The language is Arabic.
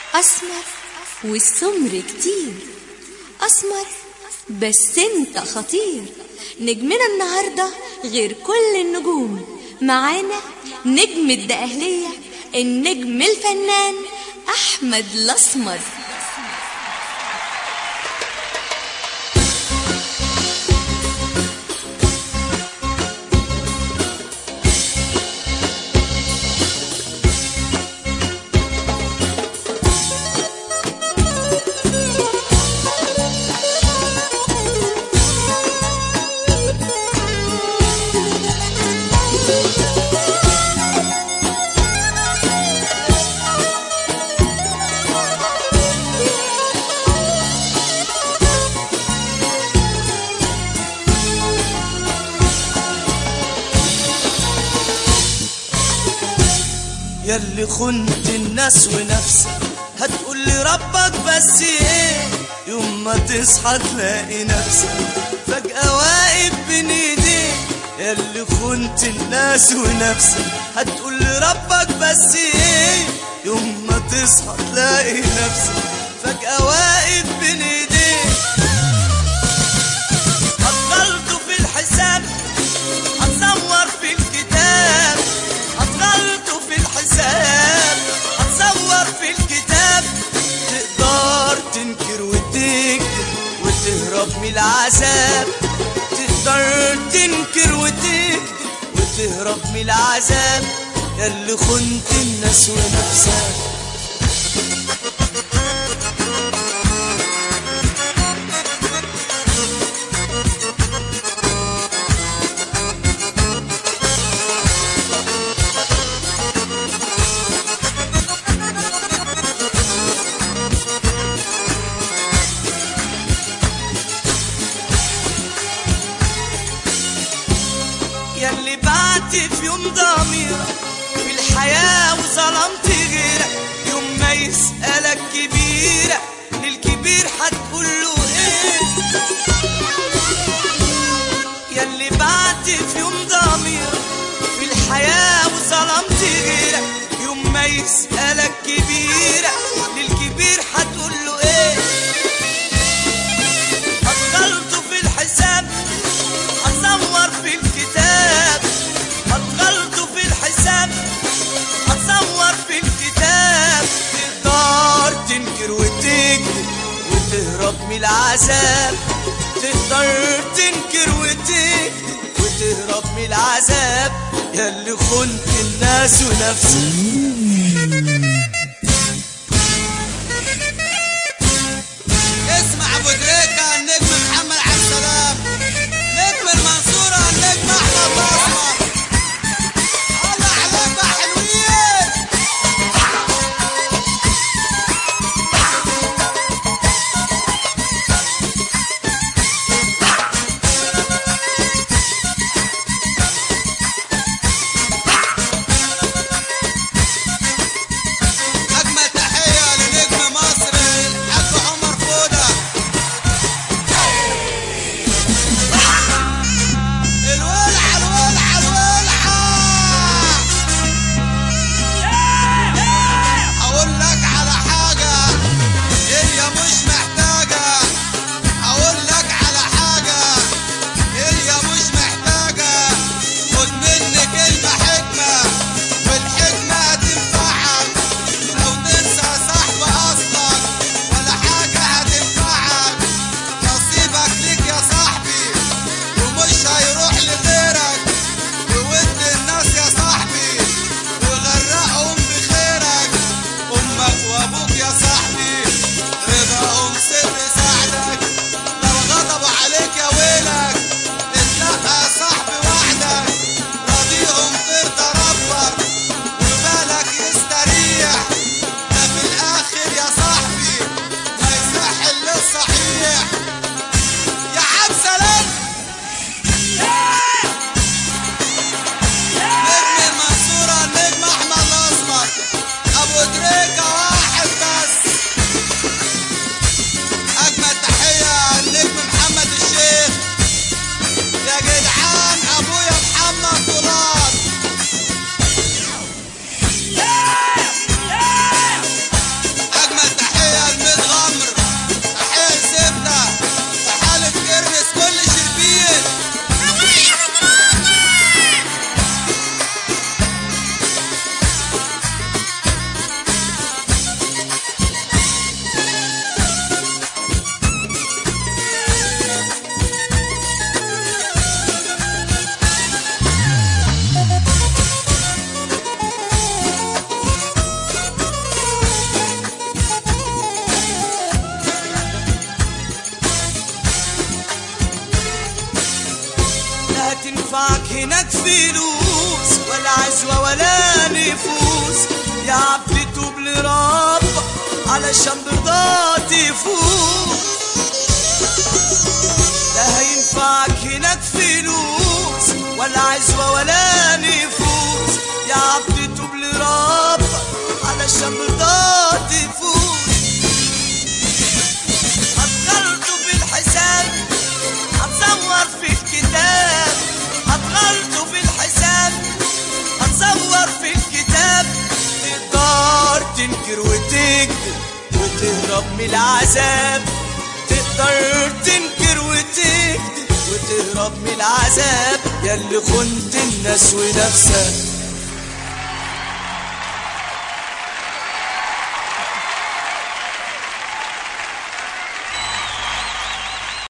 أسمر والسمر كتير، أسمر بس انت خطير. نجمنا النهاردة غير كل النجوم، معانا نجم الدقهلية النجم الفنان أحمد الأسمر. ياللي خنت الناس ونفسك هتقول لي ربك بس ايه؟ يوم ما تصحى تلاقي نفسك فجأة واقف بين ايديك. ياللي خنت الناس ونفسك هتقول لي ربك بس ايه؟ يوم ما تصحى تلاقي نفسك فجأة واقف بين ايديك. هتغلطوا في الحساب، هتصور في الكتاب، هتغلطوا في الحساب، هتصور في الكتاب. تقدر تنكر وتكذب وتهرب من العذاب، تقدر تنكر وتكذب وتهرب من العذاب. ياللي خنت الناس ونفسك ياللي بعت في يوم ضميرك في الحياة وظلمت غيرك. يوم ما يسألك كبيرك للكبير هتقوله ايه؟ ياللي بعت في يوم ضميرك في الحياة وظلمت غيرك. يوم ما يسألك كبيرك للكبير هتقوله ايه؟ هتغلطوا في الحساب، هتصور في الكتاب، هتغلطوا في الحساب، هتصور في الكتاب. تقدر تنكر وتكذب وتهرب من العذاب، تقدر تنكر وتكذب وتهرب من العذاب. ياللي خنت الناس ونفسك اسمع ابو دريكة النجم محمد عبد السلام، نجم المنصورة النجم احمد الاسمر. الله عليك يا حلوين. هناك فلوس ولا عزوة ولا نفوس، يا عبد توب لربك علشان برضا تفوز. لا هينفعك هناك فلوس ولا عزوة ولا نفوس، يا عبد توب لربك علشان برضا تفوز. هتغلطوا في الحساب هتصور في الكتاب، هتغلطوا في الحساب هتصور في الكتاب. تقدر تنكر وتكذب وتهرب من العذاب، تقدر تنكر وتكذب وتهرب من العذاب. ياللي خنت الناس ونفسك